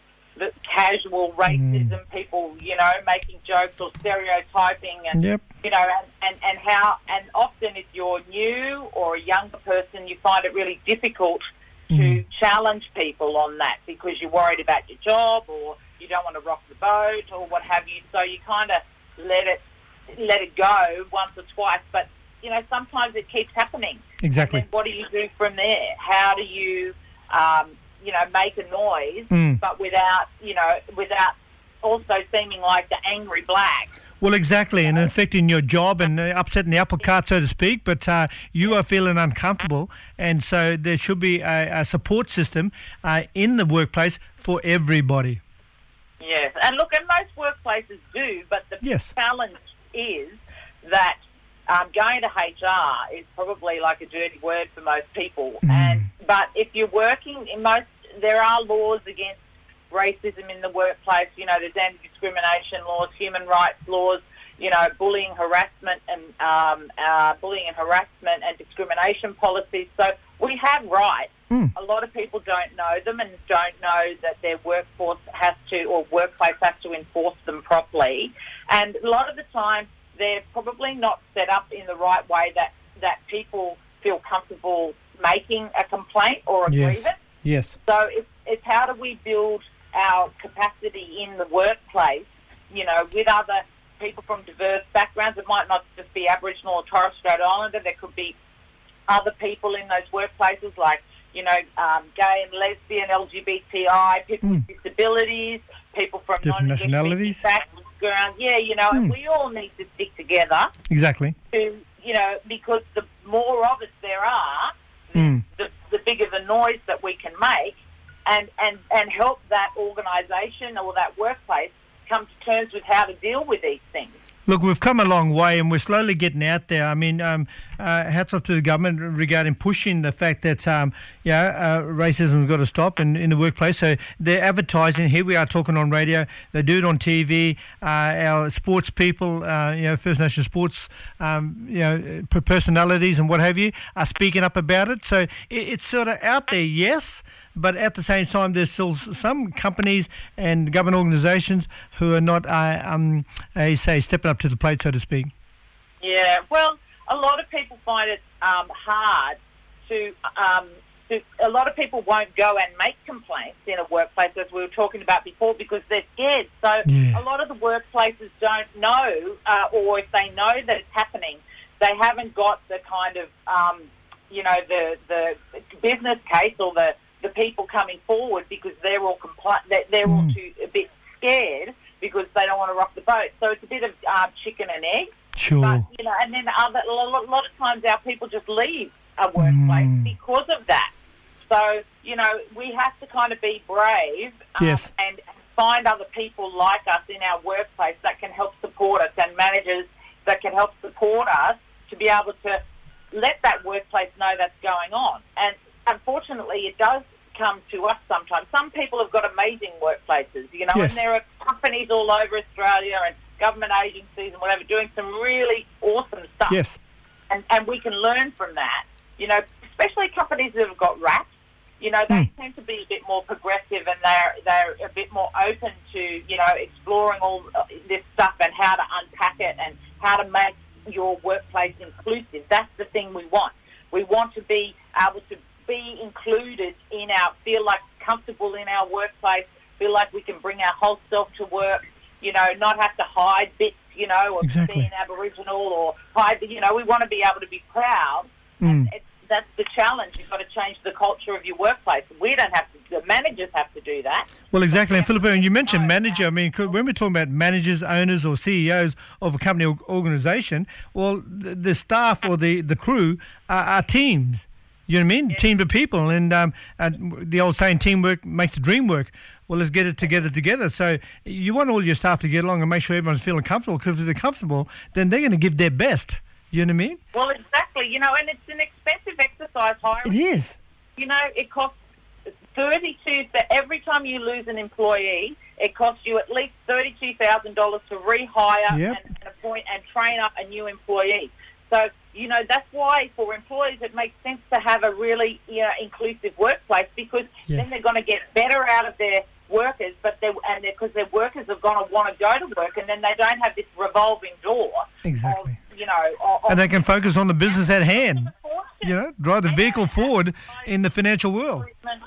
casual racism, mm. people, you know, making jokes or stereotyping, and, yep. you know, and, and, and how, and often if you're new or a younger person, you find it really difficult mm. to challenge people on that because you're worried about your job or you don't want to rock the boat or what have you. So you kind of let it let it go once or twice. But, you know, sometimes it keeps happening. Exactly. And then what do you do from there? How do you, um, you know, make a noise, mm. but without, you know, without also seeming like the angry black? Well, exactly, and affecting your job and uh, upsetting the apple cart, so to speak, but uh, you are feeling uncomfortable, and so there should be a, a support system uh, in the workplace for everybody. Yes, and look, and most workplaces do, but the yes. challenge is that um, going to H R is probably like a dirty word for most people. Mm. And but if you're working in most, there are laws against racism in the workplace. You know, there's anti-discrimination laws, human rights laws. You know, bullying, harassment, and um, uh, bullying and harassment and discrimination policies. So we have rights. Mm. A lot of people don't know them and don't know that their workforce has to, or workplace has to enforce them properly. And a lot of the time, they're probably not set up in the right way that, that people feel comfortable making a complaint or a yes. grievance. Yes. So it's, it's how do we build our capacity in the workplace, you know, with other people from diverse backgrounds. It might not just be Aboriginal or Torres Strait Islander. There could be other people in those workplaces like, you know, um, gay and lesbian, L G B T I, people Mm. with disabilities, people from Different nationalities. backgrounds. Yeah, you know, and Mm. we all need to stick together Exactly. to, you know, because the more of us there are, Mm. the, the bigger the noise that we can make, and, and, and help that organisation or that workplace come to terms with how to deal with these things. Look, we've come a long way and we're slowly getting out there. I mean, um, uh, hats off to the government regarding pushing the fact that, um, yeah, uh, racism has got to stop in, in the workplace. So they're advertising. Here we are talking on radio. They do it on T V. Uh, our sports people, uh, you know, First Nation sports, um, you know, per- personalities and what have you are speaking up about it. So it, it's sort of out there, yes. But at the same time, there's still some companies and government organisations who are not, uh, um, uh, say, stepping up to the plate, so to speak. Yeah, well, a lot of people find it um, hard to, um, to... A lot of people won't go and make complaints in a workplace, as we were talking about before, because they're scared. So Yeah. a lot of the workplaces don't know, uh, or if they know that it's happening, they haven't got the kind of, um, you know, the, the business case or the... the people coming forward because they're all compli- they're, they're all too a bit scared because they don't want to rock the boat. So it's a bit of um, chicken and egg. Sure. But, you know, and then other, a lot a lot of times our people just leave a workplace Mm. because of that. So, you know, we have to kind of be brave um, Yes. and find other people like us in our workplace that can help support us, and managers that can help support us to be able to let that workplace know that's going on. And unfortunately, it does come to us sometimes. Some people have got amazing workplaces, you know, Yes. and there are companies all over Australia and government agencies and whatever doing some really awesome stuff. Yes. And, and we can learn from that, you know, especially companies that have got wraps. You know, they Mm. tend to be a bit more progressive, and they're they're a bit more open to, you know, exploring all this stuff and how to unpack it and how to make your workplace inclusive. That's the thing we want. We want to be able to be included in our, feel like comfortable in our workplace, feel like we can bring our whole self to work, you know, not have to hide bits, you know, of Exactly. being Aboriginal or hide, the, you know, we want to be able to be proud. Mm. It's, that's the challenge. You've got to change the culture of your workplace. We don't have to, the managers have to do that. Well, exactly. And Philippa, and you mentioned manager. I mean, could- when we're talking about managers, owners, or C E Os of a company or organisation, well, the, the staff or the, the crew are, are teams. You know what I mean? Team of people. And, um, and the old saying, teamwork makes the dream work. Well, let's get it together together. So you want all your staff to get along and make sure everyone's feeling comfortable, because if they're comfortable, then they're going to give their best. You know what I mean? Well, exactly. You know, and it's an expensive exercise hiring. It is. You know, it costs thirty-two. For every time you lose an employee, it costs you at least thirty-two thousand dollars to rehire Yep. and, and appoint and train up a new employee. So, you know, that's why for employees it makes sense to have a really, you know, inclusive workplace, because Yes. then they're going to get better out of their workers, but they and because their workers are going to want to go to work, and then they don't have this revolving door. Exactly. Of, you know, of, And they can focus on the business at hand. You know, drive the vehicle forward in the financial world.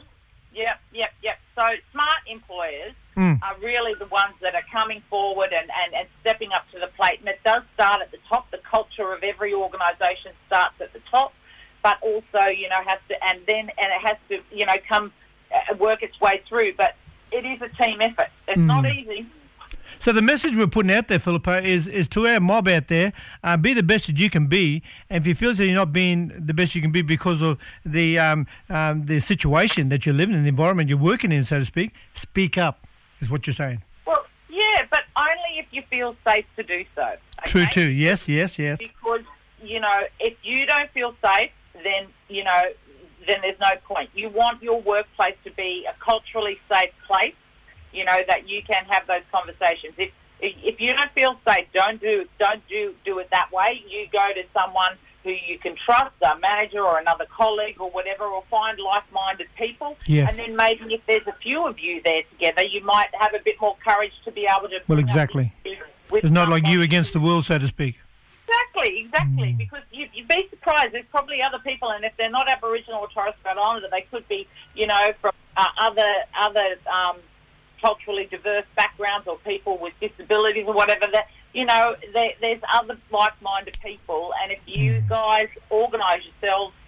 Yep, yep, yep. So smart employers Mm. are really the ones that are coming forward and, and, and stepping up to the plate. And it does start at the top. The culture of every organisation starts at the top, but also, you know, has to, and then, and it has to, you know, come, uh, work its way through. But it is a team effort. It's Mm. not easy. So the message we're putting out there, Philippa, is is to our mob out there, uh, be the best that you can be. And if you feel that you're not being the best you can be because of the um, um, the situation that you're living in, the environment you're working in, so to speak, speak up, is what you're saying. Well, yeah, but only if you feel safe to do so. Okay? True, too. Yes, yes, yes. Because, you know, if you don't feel safe, then, you know, then there's no point. You want your workplace to be a culturally safe place, you know, that you can have those conversations. If if you don't feel safe, don't do don't do do it that way. You go to someone who you can trust, a manager or another colleague or whatever, or find like-minded people. Yes. And then maybe if there's a few of you there together, you might have a bit more courage to be able to... Well, bring up exactly. issues with It's not like someone. you against the world, so to speak. Exactly, exactly. Because you, you'd be surprised. There's probably other people, and if they're not Aboriginal or Torres Strait Islander, they could be, you know, from uh, other other um, culturally diverse backgrounds or people with disabilities or whatever. That you know, there, there's other like-minded people, and if you guys organise yourselves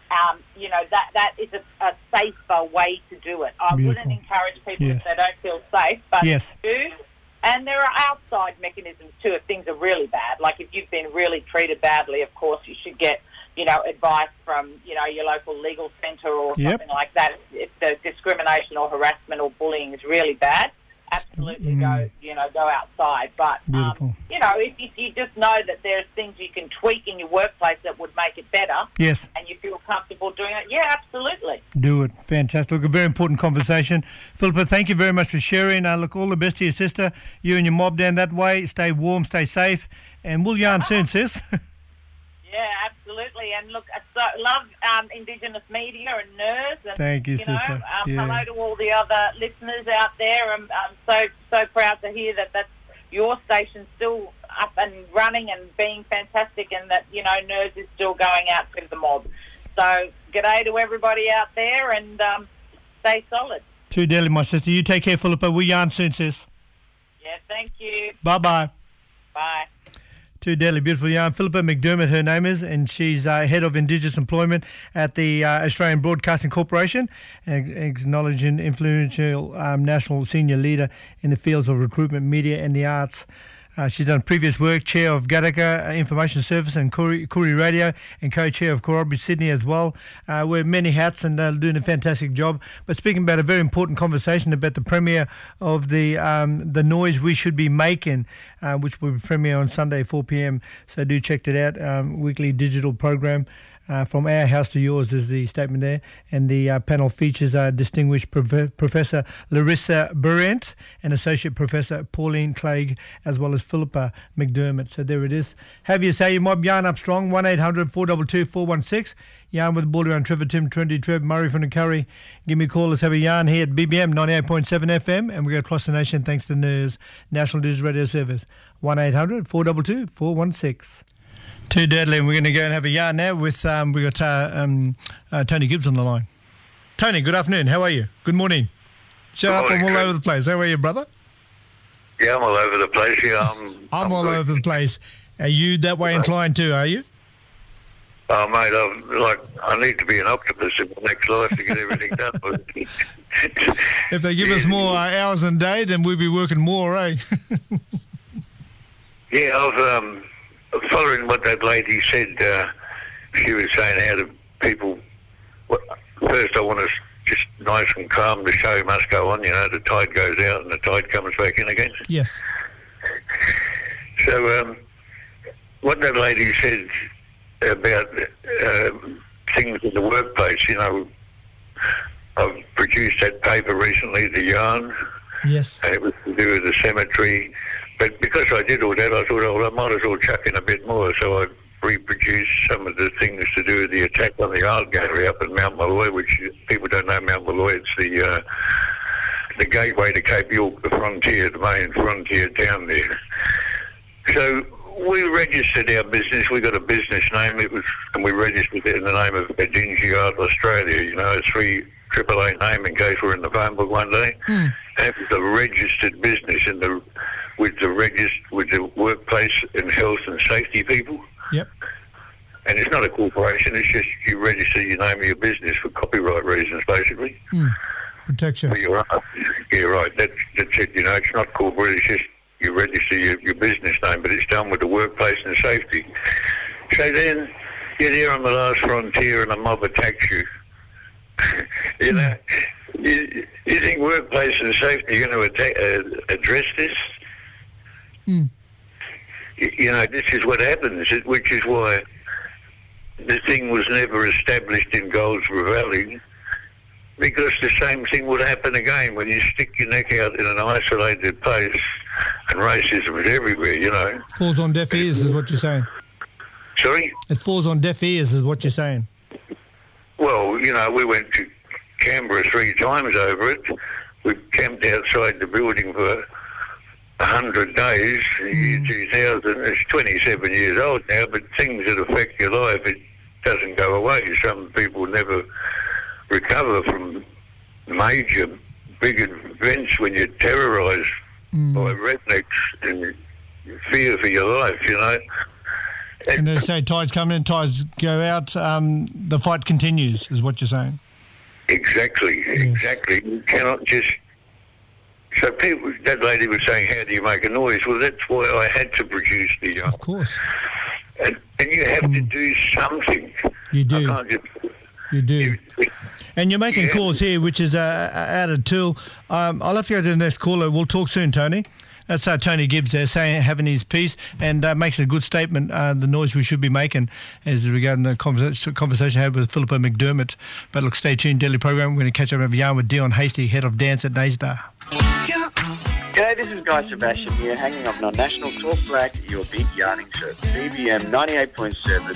um, you know, that, that is a, a safer way to do it. I Beautiful. wouldn't encourage people Yes. if they don't feel safe, but Yes. do. And there are outside mechanisms too if things are really bad. Like if you've been really treated badly, of course, you should get, you know, advice from, you know, your local legal centre or Yep. something like that. If the discrimination or harassment or bullying is really bad, absolutely Mm. go, you know, go outside. But, Beautiful. um, you know, if, if you just know that there's things you can tweak in your workplace that would make it better Yes. and you feel comfortable doing it, yeah, absolutely. Do it. Fantastic. Look, a very important conversation. Philippa, thank you very much for sharing. Uh, look, all the best to your sister. You and your mob down that way. Stay warm, stay safe. And we'll yarn soon, sis. Yeah, absolutely. And look, I so love um, Indigenous media and N E R S. And, Thank you, know, sister. Um, Yes. Hello to all the other listeners out there. I'm, I'm so, so proud to hear that that's your station's still up and running and being fantastic, and that, you know, N E R S is still going out to the mob. So g'day to everybody out there, and um, stay solid. Too deadly, my sister. You take care, Philippa. We'll yarn soon, sis. Yeah, thank you. Bye-bye. Bye. Too deadly beautiful yarn. Philippa McDermott, her name is, and she's uh, head of Indigenous Employment at the uh, Australian Broadcasting Corporation, an acknowledged and influential um, national senior leader in the fields of recruitment, media and the arts. Uh, she's done previous work, chair of Gattaca Information Service and Koori, Koori Radio, and co-chair of Corroboree Sydney as well. Uh, wear many hats and uh, doing a fantastic job. But speaking about a very important conversation about the premiere of the um, the noise we should be making, uh, which will be premiere on Sunday four p.m. So do check it out. Um, weekly digital program. Uh, from our house to yours is the statement there. And the uh, panel features uh, distinguished Prof- Professor Larissa Burent and Associate Professor Pauline Clegg, as well as Philippa McDermott. So there it is. Have you say your mob yarn up strong, one eight hundred four two two four one six. Yarn with Border and Trevor, Tim, Trendy, Trev, Murray from the Curry. Give me a call. Let's have a yarn here at B B M ninety-eight point seven F M. And we go across the nation thanks to N E R S, National Digital Radio Service. one eight hundred four two two four one six. Too deadly, and we're going to go and have a yarn now with, um, we've got uh, um, uh, Tony Gibbs on the line. Tony, good afternoon. How are you? Good morning. Shout out from all over the place. How are you, brother? Yeah, I'm all over the place. Yeah, I'm, I'm, I'm all good. over the place. Are you that way inclined too, are you? Oh, mate, I'm, like, I need to be an octopus in my next life to get everything done. If they give us more uh, hours a day, then we'll be working more, eh? Yeah, I've, um, following what that lady said, uh, she was saying how the people, well, first I want to just nice and calm, the show must go on, you know, the tide goes out and the tide comes back in again. Yes. So, um, what that lady said about uh, things in the workplace, you know, I've produced that paper recently, The Yarn. Yes. And it was to do with the cemetery. But because I did all that, I thought, oh, well, I might as well chuck in a bit more. So I reproduced some of the things to do with the attack on the art gallery up at Mount Molloy, which people don't know Mount Molloy. It's the uh, the gateway to Cape York, the frontier, the main frontier town there. So we registered our business. We got a business name. It was, and we registered it in the name of Edinji Art Australia. You know, a three triple A name in case we're in the phone book one day. Mm. And it was a registered business in the with the regist- with the workplace and health and safety people. Yep. And it's not a corporation. It's just you register your name of your business for copyright reasons, basically. Mm. Protection. But you're right. Yeah, right. That's, that's it. You know, it's not corporate. It's just you register your, your business name, but it's done with the workplace and safety. So then you're there on the last frontier and a mob attacks you. you know, you, you think workplace and safety are going to attack, uh, address this? Mm. You, you know, this is what happens, which is why the thing was never established in Goldsboro Valley, because the same thing would happen again when you stick your neck out in an isolated place, and racism is everywhere, you know. Falls on deaf ears is what you're saying. Sorry? It falls on deaf ears is what you're saying. Well, you know, we went to Canberra three times over it. We camped outside the building for a hundred days, year two thousand. It's twenty-seven years old now, but things that affect your life, it doesn't go away. Some people never recover from major, big events when you're terrorised mm. by rednecks and fear for your life, you know. And they say tides come in, tides go out. Um, the fight continues, is what you're saying. Exactly, exactly. You cannot just... So people, that lady was saying, how do you make a noise? Well, that's why I had to produce the young. Of course. And, and you have mm. to do something. You do. I can't just... You do. And you're making Yeah. calls here, which is uh, added tool. Um, I'll have to go to the next caller. We'll talk soon, Tony. That's uh, Tony Gibbs there saying, having his piece, and uh, makes a good statement, uh, the noise we should be making as regarding the conversa- conversation I had with Philippa McDermott. But look, stay tuned, daily program. We're going to catch up over yarn with Dion Hasty, head of dance at NASDA. G'day, this is Guy Sebastian here, hanging up on National Talk Black, your big yarning show, B B M ninety-eight point seven.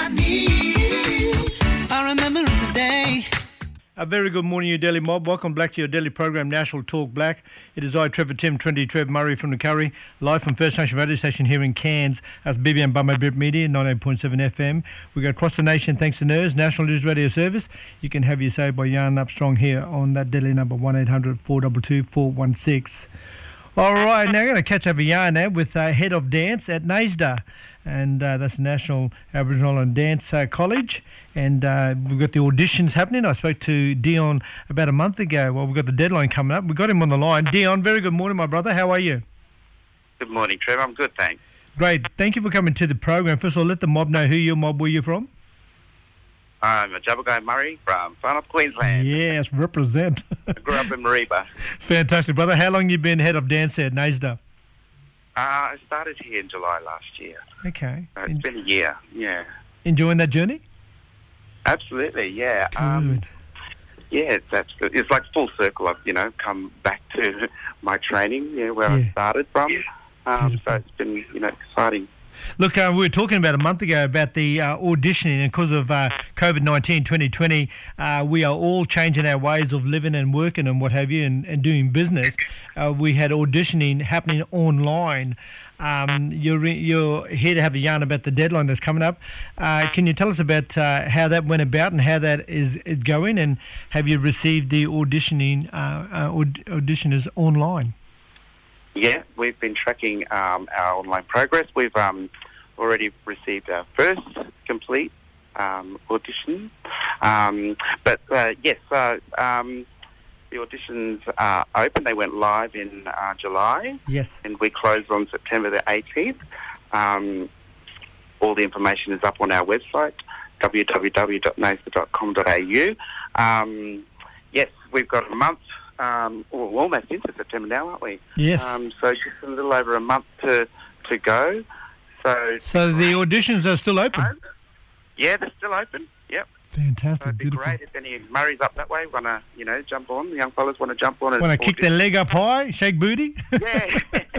I remember the day. A very good morning, you Daily Mob. Welcome back to your daily program, National Talk Black. It is I, Trevor Tim, Trinity Trev Murray from the Curry, live from First Nation Radio Station here in Cairns. That's B B M Bummer Brit Media, ninety-eight point seven F M. We go across the nation thanks to N E R S, National News Radio Service. You can have your say by yarn up strong here on that daily number, one eight hundred four two two four one six. All right, now I'm going to catch up a yarn now with uh, Head of Dance at NASDA. And uh, that's National Aboriginal and Dance uh, College. And uh, we've got the auditions happening. I spoke to Dion about a month ago. Well, we've got the deadline coming up. We've got him on the line. Dion, very good morning, my brother. How are you? Good morning, Trevor. I'm good, thanks. Great. Thank you for coming to the program. First of all, let the mob know who your mob were you from. I'm a Jabberguy Murray from Far North Queensland. Yes, represent. I grew up in Mareeba. Fantastic, brother. How long you been head of dance at NASDA? Uh, I started here in July last year. Okay. So it's been a year, yeah. Enjoying that journey? Absolutely, yeah. Good. Um, yeah, it's absolutely. It's like full circle. I've, you know, come back to my training, yeah, where Yeah. I started from. Um, so it's been, you know, exciting. Look, uh, we were talking about a month ago about the uh, auditioning, and because of uh, COVID nineteen twenty twenty, uh, we are all changing our ways of living and working and what have you, and, and doing business. Uh, we had auditioning happening online. Um, you're you're here to have a yarn about the deadline that's coming up. Uh, can you tell us about uh, how that went about and how that is, is going, and have you received the auditioning uh, uh, aud- auditioners online? Yeah, we've been tracking um, our online progress. We've um, already received our first complete um, audition. Um, but uh, yes, uh, um, the auditions are open. They went live in uh, July. Yes. And we closed on September the eighteenth. Um, all the information is up on our website, w w w dot nasda dot com dot a u. Um, yes, we've got a month. Um, well, we're almost into September now, aren't we? Yes. Um, so just a little over a month to to go. So So the auditions are still open? yeah, they're still open. Yep. Fantastic, So it'd be beautiful. great if any Murray's up that way want to, you know, jump on. The young fellas want to jump on. and Want to kick their audition. leg up high, shake booty? Yeah.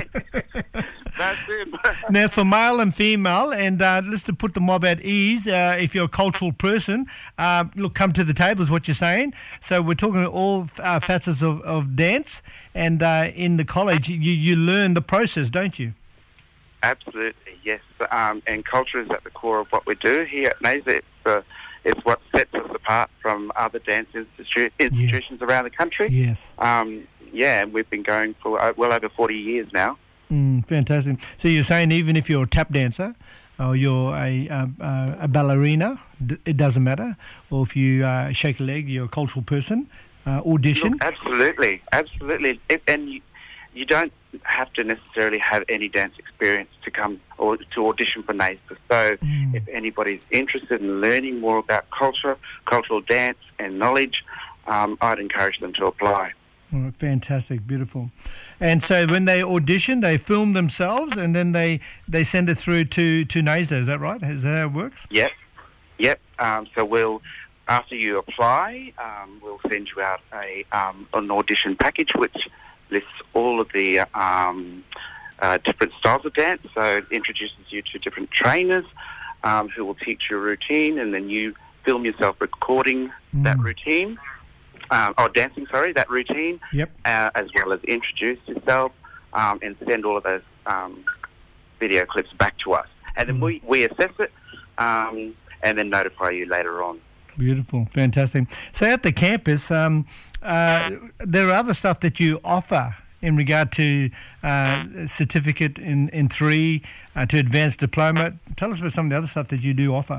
That's it. Now, it's for male and female, and uh, just to put the mob at ease, uh, if you're a cultural person, uh, look, come to the table is what you're saying. So we're talking all uh, facets of, of dance, and uh, in the college, you, you learn the process, don't you? Absolutely, yes. Um, and culture is at the core of what we do here at NASDA. It's, uh, it's what sets us apart from other dance institu- institutions around the country. Yes. Um, yeah, and we've been going for uh, well over forty years now. Mm, fantastic. So you're saying even if you're a tap dancer, or you're a, a, a ballerina, d- it doesn't matter, or if you uh, shake a leg, you're a cultural person, uh, audition? Look, absolutely, absolutely. If, and you, you don't have to necessarily have any dance experience to come or to audition for NASDA. So Mm. if anybody's interested in learning more about culture, cultural dance and knowledge, um, I'd encourage them to apply. All right, fantastic, beautiful. And so when they audition, they film themselves and then they, they send it through to, to NASDA, is that right? Is that how it works? Yep, yep. Um, so we'll, after you apply, um, we'll send you out a um, an audition package which lists all of the um, uh, different styles of dance. So it introduces you to different trainers um, who will teach you a routine, and then you film yourself recording Mm. that routine. Um, or dancing, sorry, that routine, Yep. uh, as well as introduce yourself um, and send all of those um, video clips back to us. And then we, we assess it um, and then notify you later on. Beautiful, fantastic. So at the campus, um, uh, there are other stuff that you offer in regard to uh, certificate in, in three uh, to advanced diploma. Tell us about some of the other stuff that you do offer.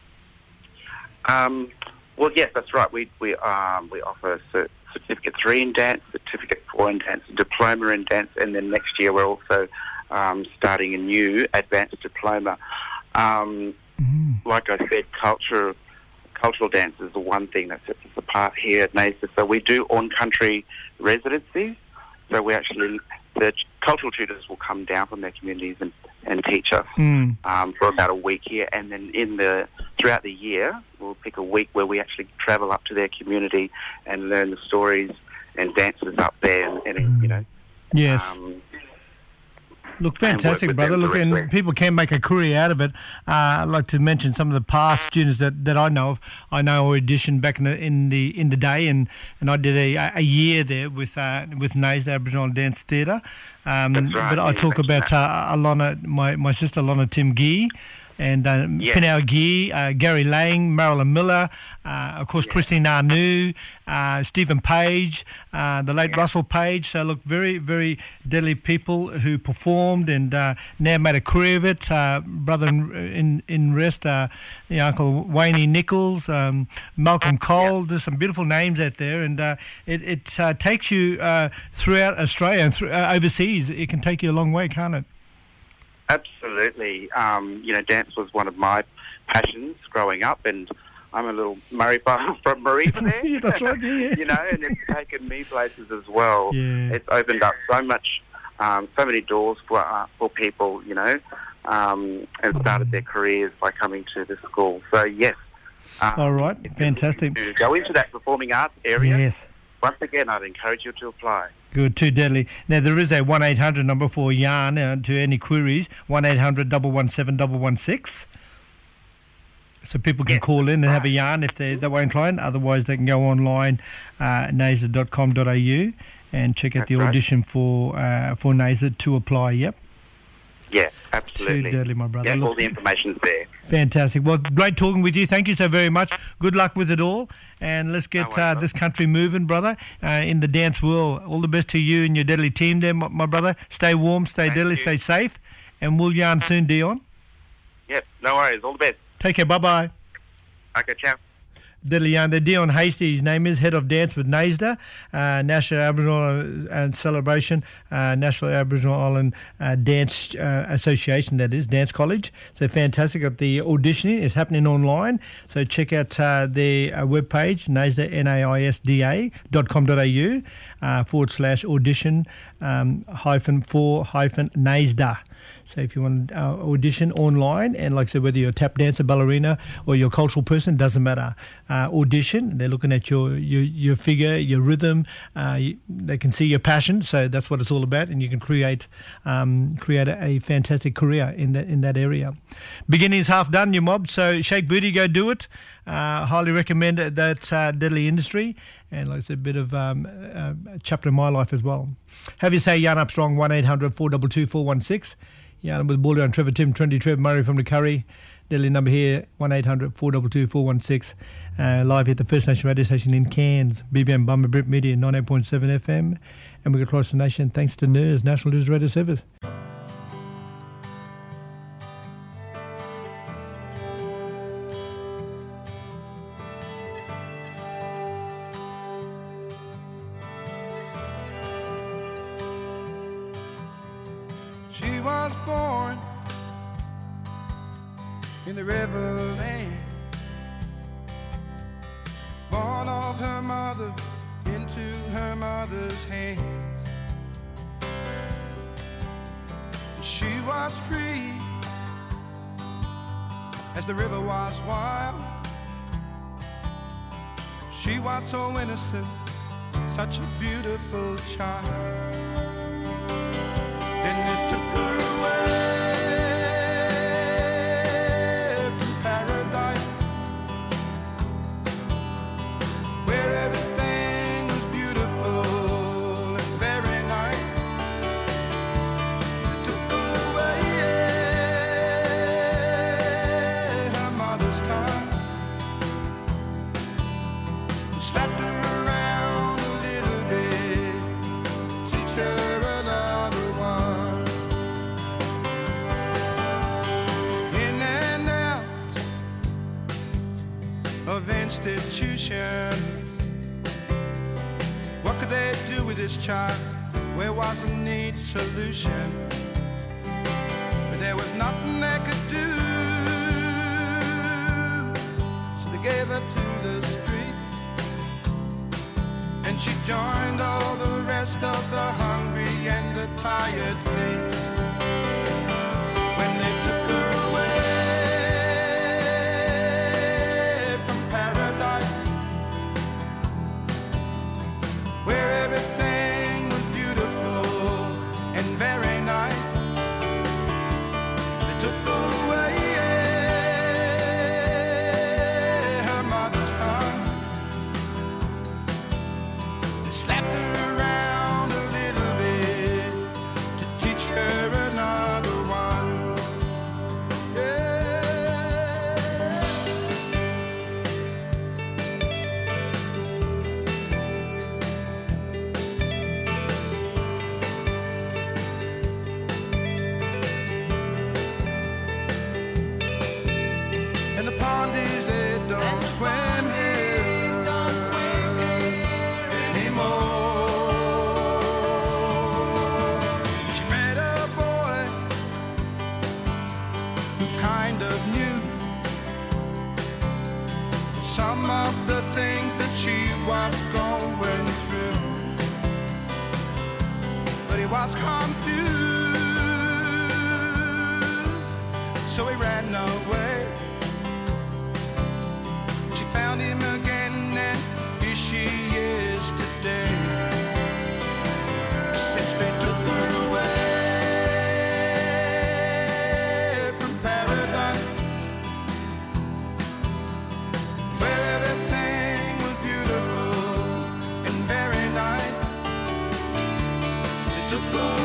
Um, well, yes, that's right. We we um, we offer cert- certificate three in dance, certificate four in dance, diploma in dance, and then next year we're also um, starting a new advanced diploma. Um, mm. Like I said, culture, cultural dance is the one thing that sets us apart here at NAISDA. So we do on-country residencies. So we actually, the cultural tutors will come down from their communities and, and teach us mm. um, for about a week here. And then in the throughout the year, we'll pick a week where we actually travel up to their community and learn the stories and dances up there. And, and mm. you know, yes. Um, Look, fantastic, brother. Look, directly. And people can make a career out of it. Uh, I'd like to mention some of the past students that, that I know of. I know I auditioned back in the in the in the day, and, and I did a, a year there with uh, with NAISDA Aboriginal Dance Theatre. Um, That's right. But I yeah, talk about uh, Alana, my my sister Alana Tim Gee. And uh, yeah. Pinau Gee, uh, Gary Lang, Marilyn Miller, uh, of course, yeah. Christine Arnu, uh, Stephen Page, uh, the late yeah. Russell Page. So, look, very, very deadly people who performed and uh, now made a career of it. Uh, brother in, in, in rest, uh, you know, Uncle Wayne Nichols, um, Malcolm Cole. Yeah. There's some beautiful names out there. And uh, it, it uh, takes you uh, throughout Australia and through, uh, overseas. It can take you a long way, can't it? Absolutely. Um, you know, dance was one of my passions growing up, and I'm a little Murray from Mareeba there. Yeah, that's right, yeah. You know, and it's taken me places as well. Yeah. It's opened up so much, um, so many doors for uh, for people, you know, um, and started their careers by coming to the school. So, yes. Um, All right, fantastic. To go into that performing arts area, yes. Once again, I'd encourage you to apply. Good, too deadly. Now, there is a one eight hundred number for yarn uh, to any queries, one eight hundred, one one seven, one one six. So people can yes. call in and have a yarn if they're that way inclined. Otherwise, they can go online, uh, naisda dot com dot a u, and check out That's the right. audition for uh, for NAISDA to apply, yep. Yeah, absolutely. Too deadly, my brother. Yeah, Look, all the information's there. Fantastic. Well, great talking with you. Thank you so very much. Good luck with it all. And let's get no uh, this country moving, brother, uh, in the dance world. All the best to you and your deadly team there, my, my brother. Stay warm, stay Thank deadly, you. stay safe. And we'll yarn soon, Dion. Yep, no worries. All the best. Take care. Bye-bye. Okay, ciao. Deadly yarn there. Dion Hasty, his name is, Head of Dance with NAISDA, uh, National Aboriginal and Celebration, uh, National Aboriginal Island uh, Dance uh, Association, that is, Dance College. So fantastic. Got the auditioning is happening online. So check out uh, their uh, webpage, NAISDA, N A I S D A dot com dot a u, uh, forward slash audition um, hyphen for hyphen NAISDA. So if you want to uh, audition online, and like I said, whether you're a tap dancer, ballerina, or you're a cultural person, doesn't matter. Uh, audition, they're looking at your your, your figure, your rhythm. Uh, you, they can see your passion, so that's what it's all about, and you can create um, create a, a fantastic career in that in that area. Beginning is half done, your mob. So shake booty, go do it. Uh, highly recommend that uh, deadly industry, and like I said, a bit of um, uh, a chapter in my life as well. Have you say Yarn Up Strong, one eight hundred, four two two, four one six. Yeah, I'm with Baldy and Trevor, Tim, Trendy, Trev, Murray from the Curry. Deadly number here, one eight hundred, four two two, four one six. Uh, live here at the First Nation radio station in Cairns, B B M Bummer Brit Media, ninety-eight point seven F M. And we go across the nation thanks to N E R S, National News Radio Service. She was born in the Riverland, born of her mother into her mother's hands. She was free as the river was wild. She was so innocent, such a beautiful child. Then it took her away from paradise, where everything was beautiful and very nice. It took away her mother's time, slapped her around a little bit, institutions. What could they do with this child? Where was a neat solution? But there was nothing they could do. So they gave her to the streets, and she joined all the rest of the hungry and the tired feet. When they took her away from paradise, where everything was beautiful and very nice, they took away her mother's tongue. They slapped her around a little bit to teach her another one. And the pondies, they don't swim here anymore. She met a boy who kind of knew some of the things that she was going through, but he was confused, so he ran away. She found him again, and here she is today. Since they took her away from paradise, where everything was beautiful and very nice, they took her